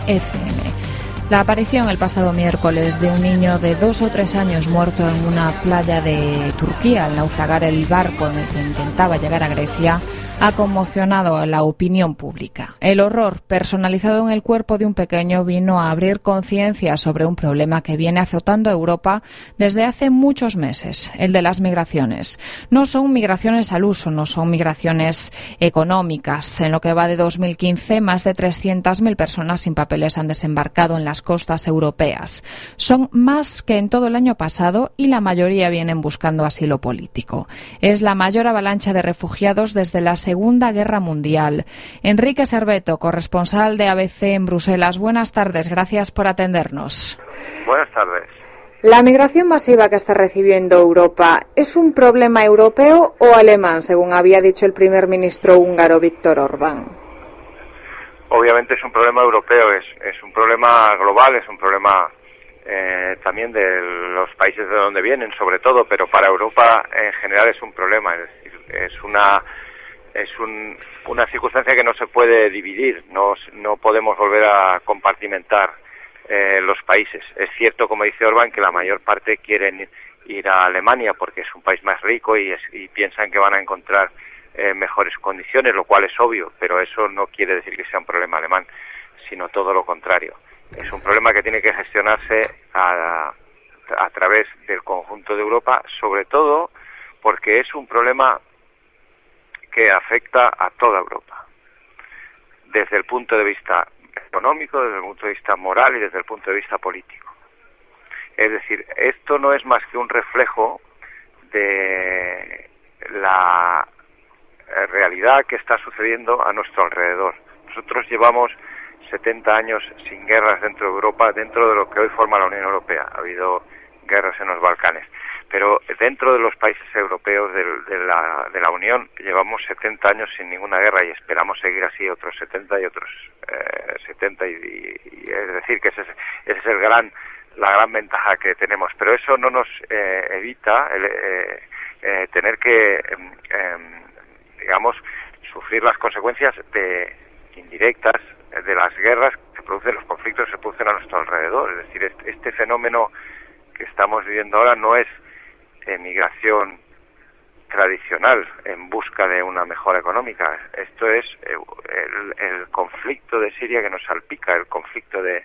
FM. La aparición el pasado miércoles de un niño de 2 o 3 años muerto en una playa de Turquía al naufragar el barco en el que intentaba llegar a Grecia ha conmocionado a la opinión pública. El horror personalizado en el cuerpo de un pequeño vino a abrir conciencia sobre un problema que viene azotando a Europa desde hace muchos meses, el de las migraciones. No son migraciones al uso, no son migraciones económicas. En lo que va de 2015, más de 300.000 personas sin papeles han desembarcado en las costas europeas. Son más que en todo el año pasado y la mayoría vienen buscando asilo político. Es la mayor avalancha de refugiados desde la Segunda Guerra Mundial. Enrique Serveto, corresponsal de ABC en Bruselas. Buenas tardes, gracias por atendernos. Buenas tardes. La migración masiva que está recibiendo Europa, ¿es un problema europeo o alemán, según había dicho el primer ministro húngaro Viktor Orbán? Obviamente es un problema europeo, es un problema global, es un problema también de los países de donde vienen, sobre todo, pero para Europa en general es un problema, es decir, es una circunstancia que no se puede dividir, no podemos volver a compartimentar los países. Es cierto, como dice Orbán, que la mayor parte quieren ir a Alemania porque es un país más rico y piensan que van a encontrar mejores condiciones, lo cual es obvio, pero eso no quiere decir que sea un problema alemán, sino todo lo contrario. Es un problema que tiene que gestionarse a través del conjunto de Europa, sobre todo porque es un problema que afecta a toda Europa, desde el punto de vista económico, desde el punto de vista moral y desde el punto de vista político. Es decir, esto no es más que un reflejo de la realidad que está sucediendo a nuestro alrededor. Nosotros llevamos 70 años sin guerras dentro de Europa, dentro de lo que hoy forma la Unión Europea. Ha habido guerras en los Balcanes, pero dentro de los países europeos de la Unión llevamos 70 años sin ninguna guerra y esperamos seguir así otros 70 y otros 70 y es decir que ese es la gran ventaja que tenemos, pero eso no nos evita tener que digamos sufrir las consecuencias indirectas de las guerras que producen, los conflictos que se producen a nuestro alrededor. Es decir, este fenómeno que estamos viviendo ahora no es migración tradicional en busca de una mejora económica. Esto es el conflicto de Siria que nos salpica, el conflicto de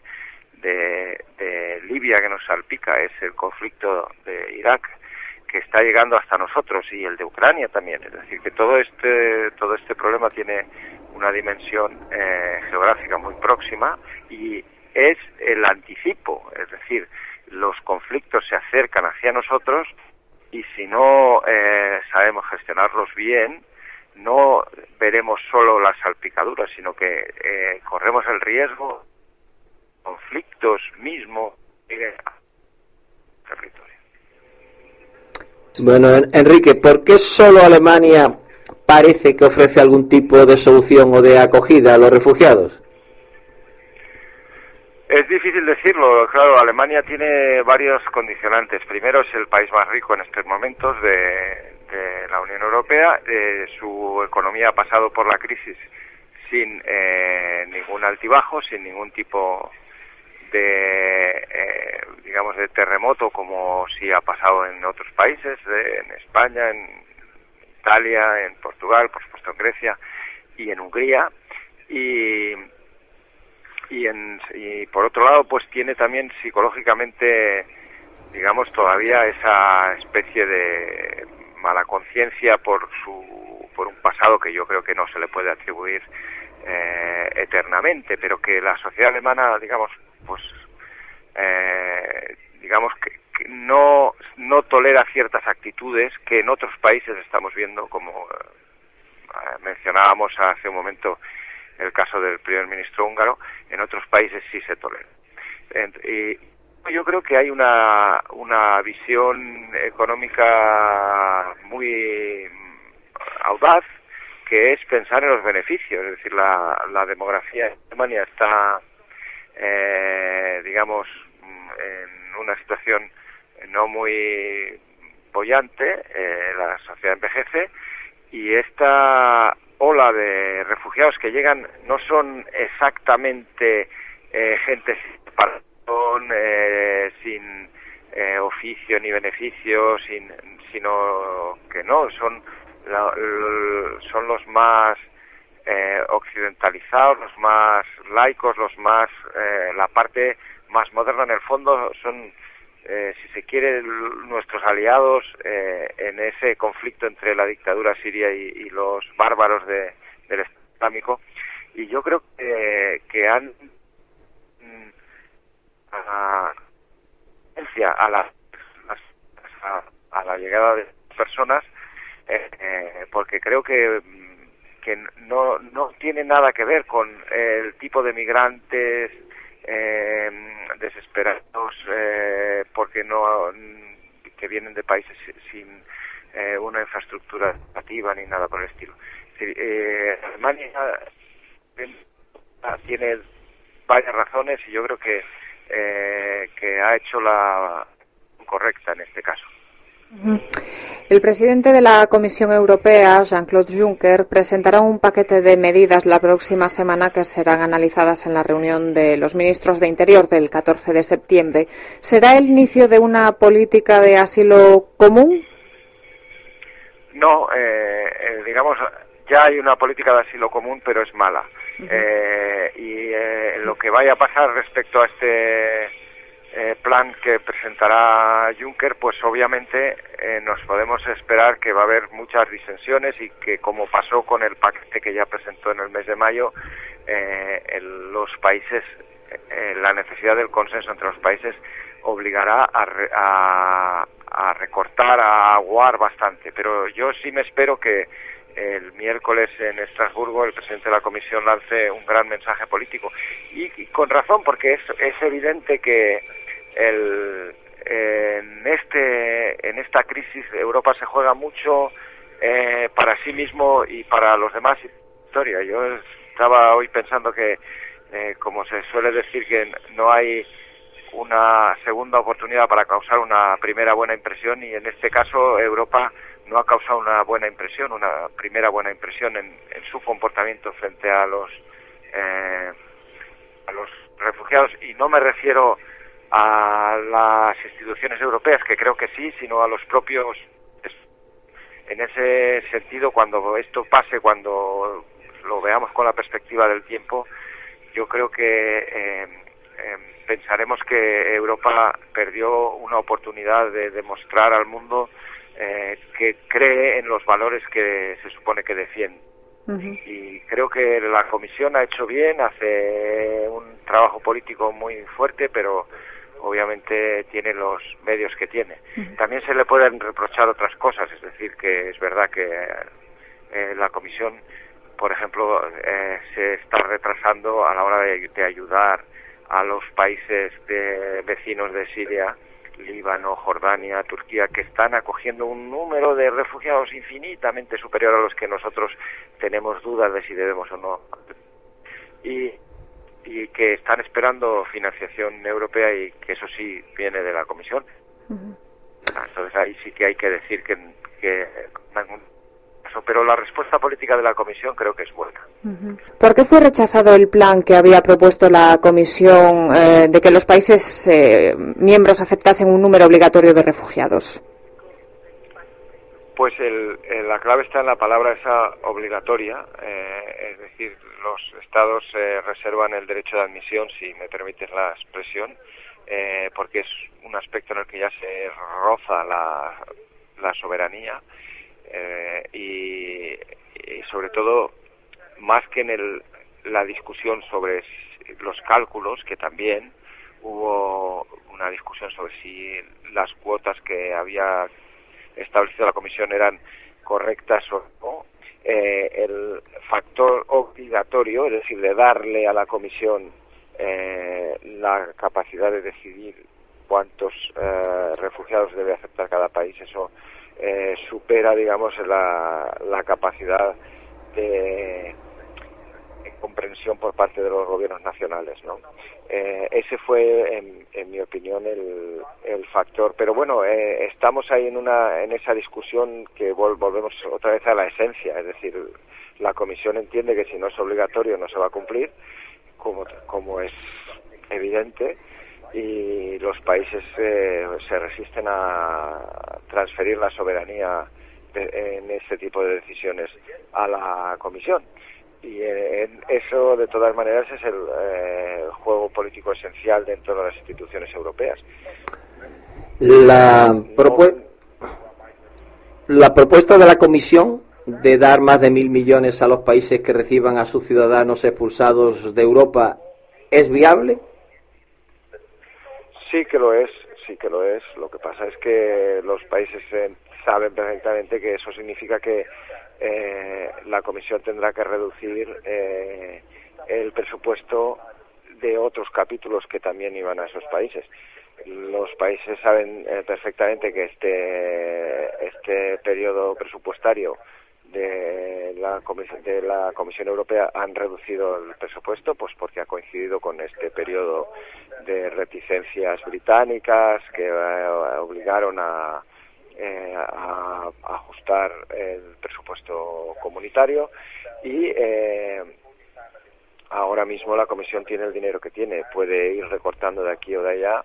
Libia que nos salpica, es el conflicto de Irak que está llegando hasta nosotros y el de Ucrania también. Es decir, que todo este problema tiene una dimensión geográfica muy próxima y es el anticipo, es decir, los conflictos se acercan hacia nosotros y si no sabemos gestionarlos bien, no veremos solo las salpicaduras, sino que corremos el riesgo de conflictos mismos en el territorio. Bueno, Enrique, ¿por qué solo Alemania parece que ofrece algún tipo de solución o de acogida a los refugiados? Es difícil decirlo, claro, Alemania tiene varios condicionantes. Primero, es el país más rico en estos momentos de la Unión Europea. Su economía ha pasado por la crisis sin ningún altibajo, sin ningún tipo de, digamos, de terremoto como sí ha pasado en otros países, en España, en Italia, en Portugal, por supuesto en Grecia y en Hungría. Y por otro lado, pues tiene también psicológicamente, digamos, todavía esa especie de mala conciencia por un pasado que yo creo que no se le puede atribuir eternamente, pero que la sociedad alemana, digamos, pues digamos que no tolera ciertas actitudes que en otros países estamos viendo, como mencionábamos hace un momento el caso del primer ministro húngaro. En otros países sí se tolera. Y yo creo que hay una visión económica muy audaz, que es pensar en los beneficios. Es decir, la demografía en Alemania está, digamos, en una situación no muy boyante, la sociedad envejece, y esta ola de refugiados que llegan no son exactamente gente sin preparación, sin oficio ni beneficio, sino que no, son los más occidentalizados, los más laicos, la parte más moderna. En el fondo son, si se quiere, nuestros aliados en ese conflicto entre la dictadura siria y los bárbaros del Estado Islámico, y yo creo que han a la llegada de personas, porque creo que no tiene nada que ver con el tipo de migrantes desesperados porque que vienen de países sin una infraestructura educativa ni nada por el estilo. Alemania tiene varias razones y yo creo que ha hecho la correcta en este caso. El presidente de la Comisión Europea, Jean-Claude Juncker, presentará un paquete de medidas la próxima semana que serán analizadas en la reunión de los ministros de Interior del 14 de septiembre. ¿Será el inicio de una política de asilo común? No, digamos, ya hay una política de asilo común, pero es mala. Lo que vaya a pasar respecto a este plan que presentará Juncker, pues obviamente nos podemos esperar que va a haber muchas disensiones y que, como pasó con el paquete que ya presentó en el mes de mayo, los países, la necesidad del consenso entre los países obligará a recortar, a aguar bastante. Pero yo sí me espero que el miércoles en Estrasburgo el presidente de la Comisión lance un gran mensaje político y con razón, porque es evidente que en esta crisis Europa se juega mucho para sí mismo y para los demás historia. Yo estaba hoy pensando que como se suele decir, que no hay una segunda oportunidad para causar una primera buena impresión, y en este caso Europa no ha causado una buena impresión, una primera buena impresión en su comportamiento frente a los refugiados, y no me refiero a las instituciones europeas, que creo que sí, sino a los propios. En ese sentido, cuando esto pase, cuando lo veamos con la perspectiva del tiempo, yo creo que pensaremos que Europa perdió una oportunidad de demostrar al mundo que cree en los valores que se supone que defiende. Y creo que la Comisión ha hecho bien, hace un trabajo político muy fuerte, pero obviamente tiene los medios que tiene. También se le pueden reprochar otras cosas, es decir, que es verdad que la Comisión, por ejemplo, se está retrasando a la hora de ayudar a los países vecinos de Siria, Líbano, Jordania, Turquía, que están acogiendo un número de refugiados infinitamente superior a los que nosotros tenemos dudas de si debemos o no, y que están esperando financiación europea, y que eso sí viene de la Comisión. Entonces ahí sí que hay que decir que pero la respuesta política de la Comisión creo que es buena. ¿Por qué fue rechazado el plan que había propuesto la Comisión de que los países miembros aceptasen un número obligatorio de refugiados? Pues la clave está en la palabra esa obligatoria, es decir, los Estados reservan el derecho de admisión, si me permites la expresión, porque es un aspecto en el que ya se roza la soberanía, y sobre todo, más que en la discusión sobre los cálculos, que también hubo una discusión sobre si las cuotas que había establecido la Comisión eran correctas o no, el factor obligatorio, es decir, de darle a la Comisión la capacidad de decidir cuántos refugiados debe aceptar cada país, eso supera, digamos, la capacidad de comprensión por parte de los gobiernos nacionales, ¿no? Ese fue, en mi opinión, el factor. Pero bueno, estamos ahí en esa discusión que volvemos otra vez a la esencia, es decir, la Comisión entiende que si no es obligatorio no se va a cumplir, como es evidente, y los países se resisten a transferir la soberanía en este tipo de decisiones a la Comisión. Y eso, de todas maneras, es el juego político esencial dentro de las instituciones europeas. La propuesta de la Comisión de dar más de 1.000 millones a los países que reciban a sus ciudadanos expulsados de Europa, ¿es viable? Sí que lo es. Lo que pasa es que los países saben perfectamente que eso significa que la Comisión tendrá que reducir el presupuesto de otros capítulos que también iban a esos países. Los países saben perfectamente que este periodo presupuestario de la Comisión Europea han reducido el presupuesto, pues porque ha coincidido con este periodo de reticencias británicas que obligaron a ajustar el presupuesto comunitario, y ahora mismo la Comisión tiene el dinero que tiene, puede ir recortando de aquí o de allá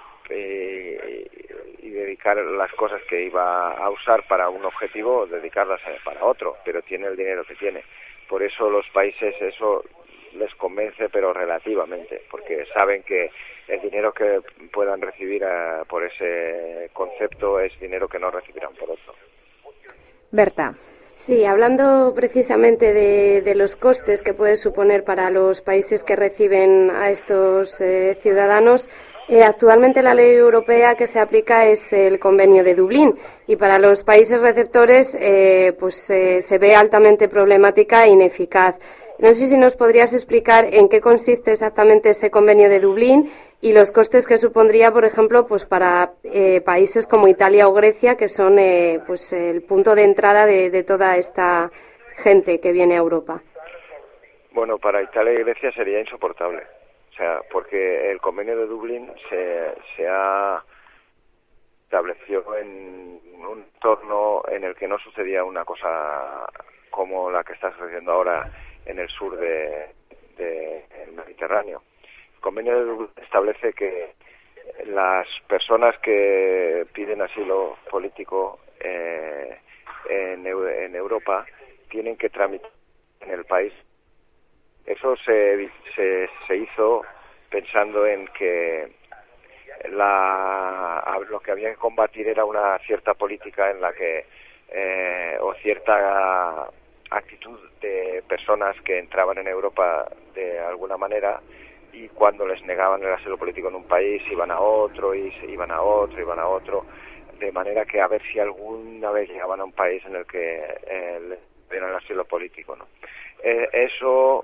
y dedicar las cosas que iba a usar para un objetivo, dedicarlas para otro, pero tiene el dinero que tiene. Por eso los países eso les convence, pero relativamente, porque saben que el dinero que puedan recibir por ese concepto es dinero que no recibirán por otro. Berta. Sí, hablando precisamente de los costes que puede suponer para los países que reciben a estos ciudadanos, actualmente la ley europea que se aplica es el Convenio de Dublín, y para los países receptores se ve altamente problemática e ineficaz. No sé si nos podrías explicar en qué consiste exactamente ese Convenio de Dublín y los costes que supondría, por ejemplo, pues para países como Italia o Grecia, que son el punto de entrada de toda esta gente que viene a Europa. Bueno, para Italia y Grecia sería insoportable. O sea, porque el Convenio de Dublín se ha establecido en un entorno en el que no sucedía una cosa como la que está sucediendo ahora en el sur del Mediterráneo. El Convenio de Dublín establece que las personas que piden asilo político en Europa tienen que tramitar en el país. Eso se hizo pensando en que lo que había que combatir era una cierta política en la que o cierta actitud de personas que entraban en Europa de alguna manera, y cuando les negaban el asilo político en un país iban a otro, y se iban a otro, de manera que a ver si alguna vez llegaban a un país en el que les dieran el asilo político, ¿no? Eso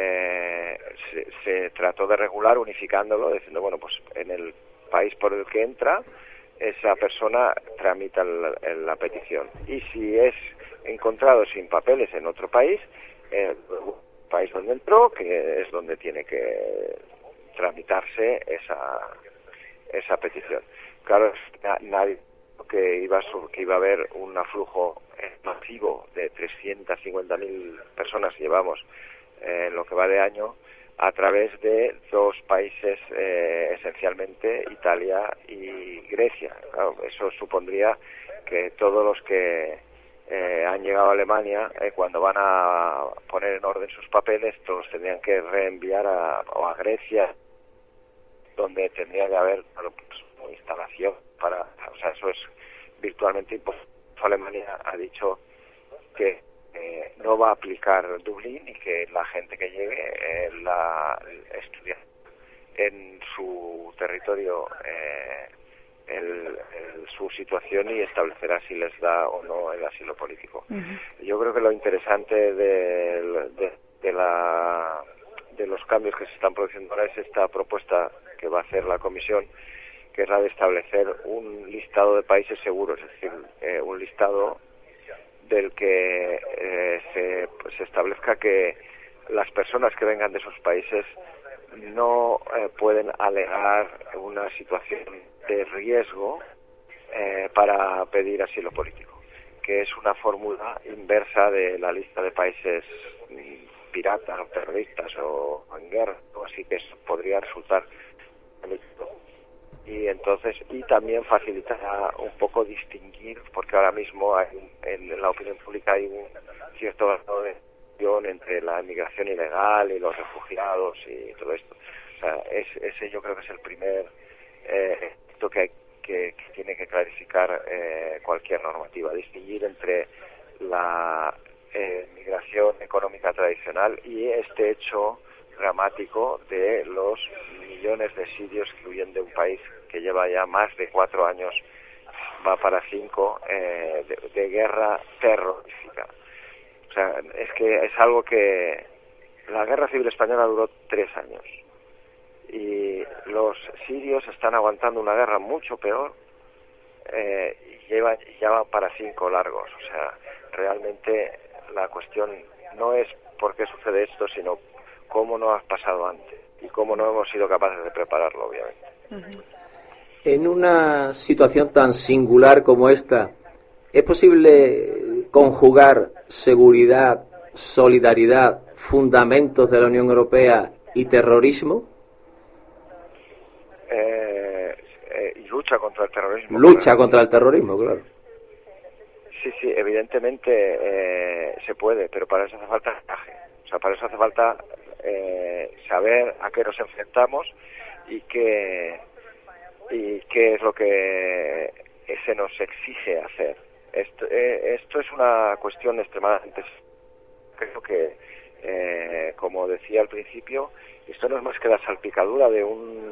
se trató de regular unificándolo, diciendo, bueno, pues en el país por el que entra, esa persona tramita la petición, y si es encontrado sin papeles en otro país, el país donde entró, que es donde tiene que tramitarse esa petición. Claro, nadie que iba a haber un aflujo masivo de 350.000 personas, llevamos en lo que va de año, a través de dos países, esencialmente Italia y Grecia. Claro, eso supondría que todos los que han llegado a Alemania, cuando van a poner en orden sus papeles, todos tendrían que reenviar a Grecia, donde tendría que haber una instalación o sea, eso es virtualmente imposible. Alemania ha dicho que no va a aplicar Dublín y que la gente que llegue la estudia en su territorio su situación y establecerá si les da o no el asilo político. Uh-huh. Yo creo que lo interesante de los cambios que se están produciendo ahora es esta propuesta que va a hacer la Comisión, que es la de establecer un listado de países seguros, es decir, un listado del que se establezca que las personas que vengan de esos países no pueden alegar una situación de riesgo para pedir asilo político, que es una fórmula inversa de la lista de países piratas o terroristas o en guerra, así que eso podría resultar entonces, y también facilitará un poco distinguir, porque ahora mismo en la opinión pública hay un cierto grado de tensión entre la inmigración ilegal y los refugiados y todo esto. O sea, ese yo creo que es el primer esto que tiene que clarificar cualquier normativa, distinguir entre la migración económica tradicional y este hecho dramático de los millones de sirios que huyen de un país que lleva ya más de 4 años, va para 5, de guerra terrorífica. O sea, es que es algo que la guerra civil española duró 3 años y los sirios están aguantando una guerra mucho peor y ya van para 5 largos. O sea, realmente la cuestión no es por qué sucede esto, sino cómo no ha pasado antes y cómo no hemos sido capaces de prepararlo, obviamente. En una situación tan singular como esta, ¿es posible conjugar seguridad, solidaridad, fundamentos de la Unión Europea y terrorismo? Y lucha contra el terrorismo. Lucha contra el terrorismo, claro. Sí, evidentemente se puede, pero para eso hace falta encaje. O sea, para eso hace falta saber a qué nos enfrentamos y qué es lo que se nos exige hacer. Esto es una cuestión extremadamente... Creo que, como decía al principio, esto no es más que la salpicadura de un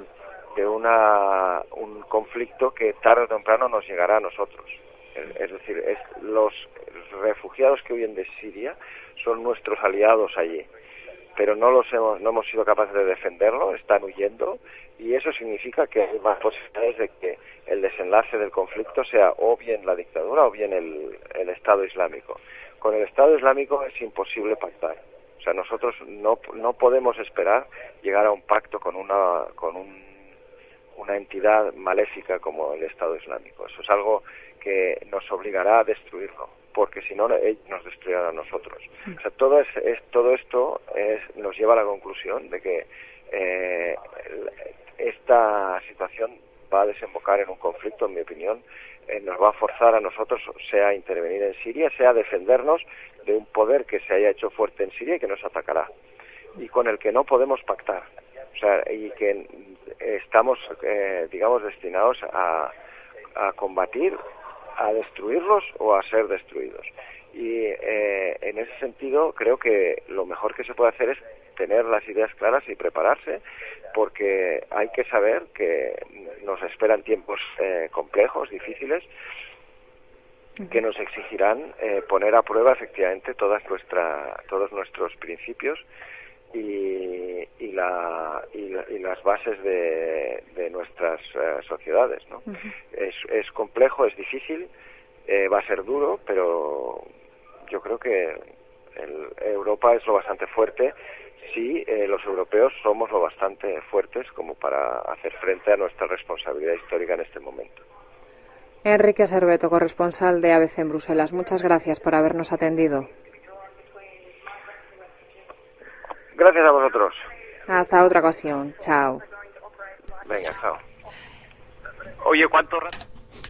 conflicto que tarde o temprano nos llegará a nosotros. Es decir, los refugiados que huyen de Siria son nuestros aliados allí, pero no hemos sido capaces de defenderlo, están huyendo, y eso significa que hay más posibilidades de que el desenlace del conflicto sea o bien la dictadura o bien el Estado Islámico. Con el Estado Islámico es imposible pactar. O sea, nosotros no podemos esperar llegar a un pacto con una entidad maléfica como el Estado Islámico. Eso es algo que nos obligará a destruirlo, porque si no, ellos nos destruirán a nosotros. O sea, todo esto nos lleva a la conclusión de que esta situación va a desembocar en un conflicto, en mi opinión, nos va a forzar a nosotros, sea a intervenir en Siria, sea a defendernos de un poder que se haya hecho fuerte en Siria y que nos atacará, y con el que no podemos pactar. O sea, y que estamos, digamos, destinados a combatir, a destruirlos o a ser destruidos. Y en ese sentido creo que lo mejor que se puede hacer es tener las ideas claras y prepararse, porque hay que saber que nos esperan tiempos complejos, difíciles, que nos exigirán poner a prueba efectivamente todos nuestros principios y las bases de nuestras sociedades, ¿no? Es complejo, es difícil, va a ser duro, pero yo creo que Europa es lo bastante fuerte si los europeos somos lo bastante fuertes como para hacer frente a nuestra responsabilidad histórica en este momento. Enrique Serveto, corresponsal de ABC en Bruselas, muchas gracias por habernos atendido. Gracias a vosotros. Hasta otra ocasión. Chao. Venga, chao. Oye, ¿cuánto rato?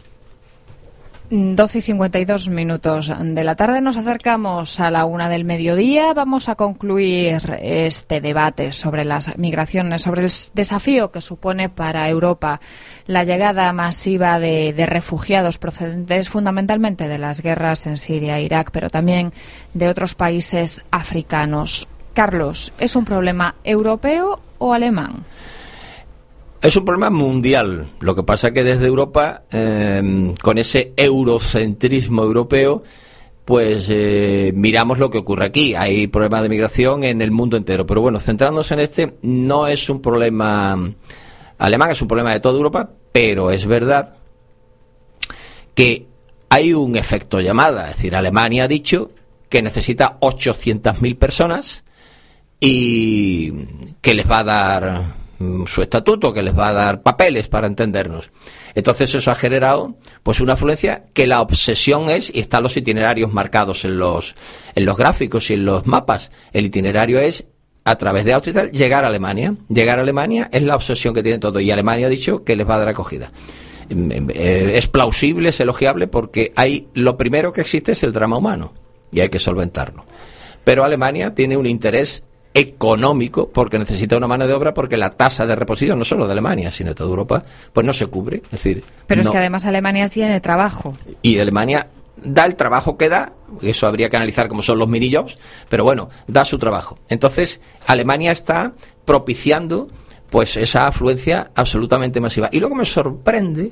12:52 de la tarde, nos acercamos a la 1 del mediodía. Vamos a concluir este debate sobre las migraciones, sobre el desafío que supone para Europa la llegada masiva de refugiados procedentes fundamentalmente de las guerras en Siria e Irak, pero también de otros países africanos. Carlos, ¿es un problema europeo o alemán? Es un problema mundial. Lo que pasa es que desde Europa, con ese eurocentrismo europeo, pues miramos lo que ocurre aquí. Hay problemas de migración en el mundo entero. Pero bueno, centrándonos en este, no es un problema alemán, es un problema de toda Europa, pero es verdad que hay un efecto llamada. Es decir, Alemania ha dicho que necesita 800.000 personas y que les va a dar su estatuto, que les va a dar papeles, para entendernos. Entonces eso ha generado pues una afluencia que la obsesión es, y están los itinerarios marcados en los gráficos y en los mapas, el itinerario es a través de Austria y tal, llegar a Alemania. Llegar a Alemania es la obsesión que tiene todo, y Alemania ha dicho que les va a dar acogida. Es plausible, es elogiable, porque lo primero que existe es el drama humano y hay que solventarlo. Pero Alemania tiene un interés económico porque necesita una mano de obra, porque la tasa de reposición, no solo de Alemania, sino de toda Europa, pues no se cubre. Es decir, pero no. Es que además Alemania tiene trabajo. Y Alemania da el trabajo que da, eso habría que analizar cómo son los mini-jobs, pero bueno, da su trabajo. Entonces, Alemania está propiciando pues esa afluencia absolutamente masiva. Y luego me sorprende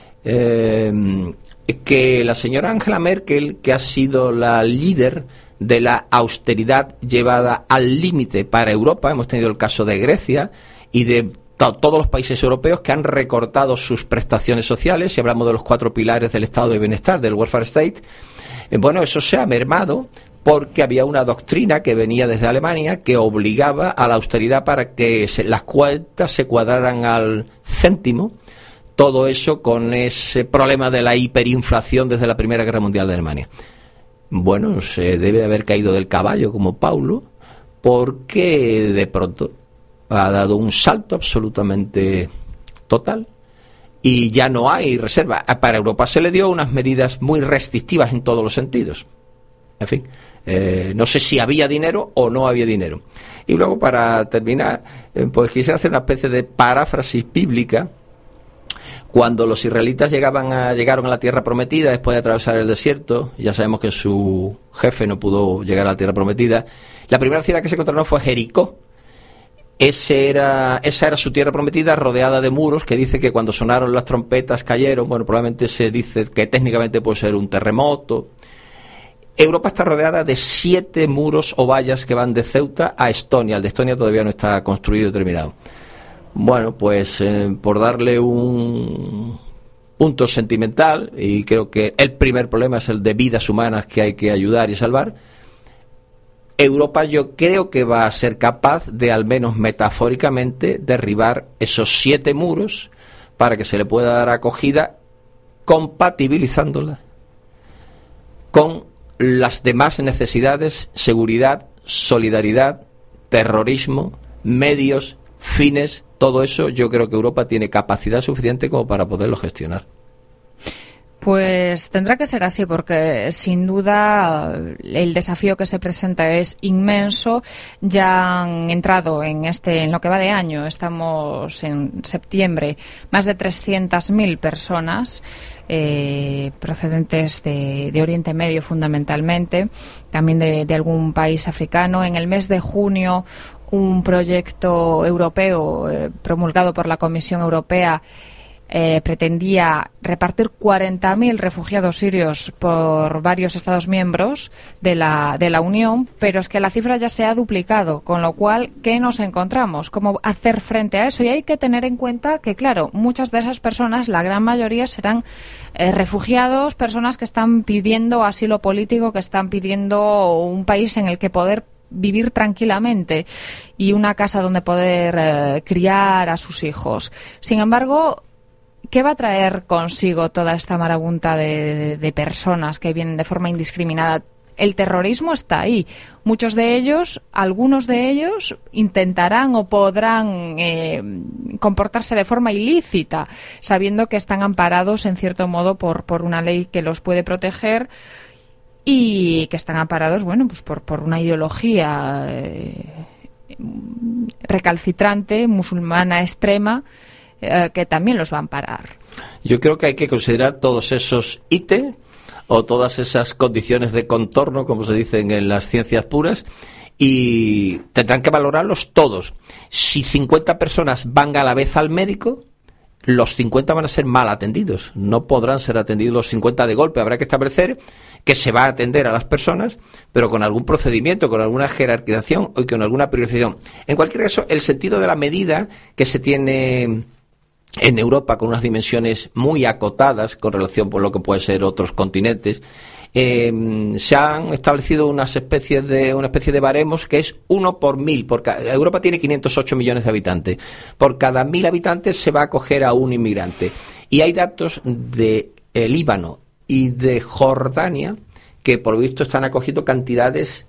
que la señora Angela Merkel, que ha sido la líder de la austeridad llevada al límite para Europa, hemos tenido el caso de Grecia y de todos los países europeos que han recortado sus prestaciones sociales, si hablamos de los 4 pilares del estado de bienestar, del welfare state, bueno, eso se ha mermado porque había una doctrina que venía desde Alemania que obligaba a la austeridad para que las cuentas se cuadraran al céntimo, todo eso con ese problema de la hiperinflación desde la Primera Guerra Mundial de Alemania. Bueno, se debe haber caído del caballo como Paulo, porque de pronto ha dado un salto absolutamente total y ya no hay reserva. Para Europa se le dio unas medidas muy restrictivas en todos los sentidos. En fin, no sé si había dinero o no había dinero. Y luego, para terminar, pues quisiera hacer una especie de paráfrasis bíblica. Cuando los israelitas llegaron a la tierra prometida después de atravesar el desierto, ya sabemos que su jefe no pudo llegar a la tierra prometida, la primera ciudad que se encontraron fue Jericó. Esa era su tierra prometida, rodeada de muros, que dice que cuando sonaron las trompetas cayeron. Bueno, probablemente se dice que técnicamente puede ser un terremoto. Europa está rodeada de 7 muros o vallas que van de Ceuta a Estonia. El de Estonia todavía no está construido y terminado. Bueno, pues por darle un punto sentimental, y creo que el primer problema es el de vidas humanas que hay que ayudar y salvar, Europa yo creo que va a ser capaz de, al menos metafóricamente, derribar esos 7 muros para que se le pueda dar acogida, compatibilizándola con las demás necesidades: seguridad, solidaridad, terrorismo, medios, fines. Todo eso yo creo que Europa tiene capacidad suficiente como para poderlo gestionar. Pues tendrá que ser así, porque sin duda el desafío que se presenta es inmenso. Ya han entrado en lo que va de año, estamos en septiembre, más de 300.000 personas procedentes de Oriente Medio fundamentalmente, también de algún país africano. En el mes de junio, un proyecto europeo promulgado por la Comisión Europea pretendía repartir 40.000 refugiados sirios por varios Estados miembros de la Unión, pero es que la cifra ya se ha duplicado, con lo cual, ¿qué nos encontramos? ¿Cómo hacer frente a eso? Y hay que tener en cuenta que, claro, muchas de esas personas, la gran mayoría, serán refugiados, personas que están pidiendo asilo político, que están pidiendo un país en el que poder vivir tranquilamente y una casa donde poder criar a sus hijos. Sin embargo, ¿qué va a traer consigo toda esta marabunta de personas que vienen de forma indiscriminada? El terrorismo está ahí. Muchos de ellos, algunos de ellos, intentarán o podrán comportarse de forma ilícita, sabiendo que están amparados, en cierto modo, por una ley que los puede proteger, y que están amparados, bueno, pues por una ideología recalcitrante, musulmana extrema, que también los va a amparar. Yo creo que hay que considerar todos esos ítems o todas esas condiciones de contorno, como se dicen en las ciencias puras, y tendrán que valorarlos todos. Si 50 personas van a la vez al médico, los 50 van a ser mal atendidos, no podrán ser atendidos los 50 de golpe. Habrá que establecer que se va a atender a las personas, pero con algún procedimiento, con alguna jerarquización o con alguna priorización. En cualquier caso, el sentido de la medida que se tiene en Europa, con unas dimensiones muy acotadas con relación por lo que puede ser otros continentes, se han establecido una especie de baremos que es 1 por 1000. Europa tiene 508 millones de habitantes. Por cada 1000 habitantes se va a acoger a un inmigrante. Y hay datos de Líbano y de Jordania que por lo visto están acogiendo cantidades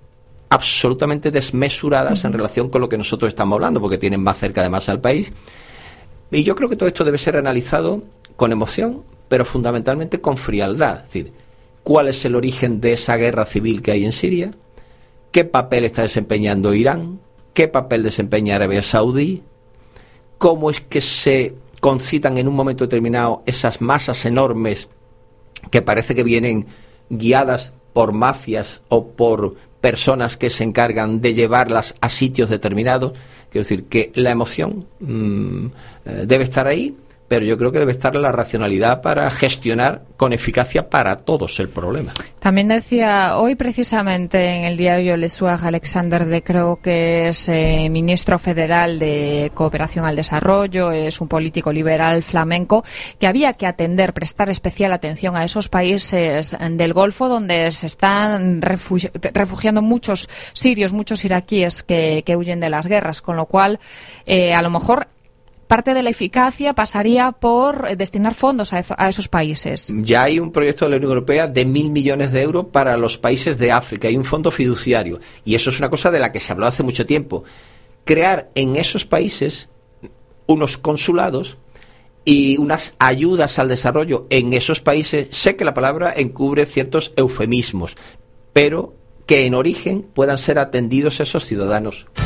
absolutamente desmesuradas en relación con lo que nosotros estamos hablando, porque tienen más cerca además al país. Y yo creo que todo esto debe ser analizado con emoción, pero fundamentalmente con frialdad. Es decir, ¿cuál es el origen de esa guerra civil que hay en Siria? ¿Qué papel está desempeñando Irán? ¿Qué papel desempeña Arabia Saudí? ¿Cómo es que se concitan en un momento determinado esas masas enormes que parece que vienen guiadas por mafias o por personas que se encargan de llevarlas a sitios determinados? Quiero decir que la emoción debe estar ahí, pero yo creo que debe estar la racionalidad para gestionar con eficacia para todos el problema. También decía hoy precisamente en el diario Le Soir Alexander De Croo, que es ministro federal de Cooperación al Desarrollo, es un político liberal flamenco, que había que prestar especial atención a esos países del Golfo donde se están refugiando muchos sirios, muchos iraquíes que huyen de las guerras, con lo cual a lo mejor parte de la eficacia pasaría por destinar fondos a esos países. Ya hay un proyecto de la Unión Europea de 1.000 millones de euros para los países de África. Hay un fondo fiduciario. Y eso es una cosa de la que se habló hace mucho tiempo. Crear en esos países unos consulados y unas ayudas al desarrollo en esos países. Sé que la palabra encubre ciertos eufemismos, pero que en origen puedan ser atendidos esos ciudadanos.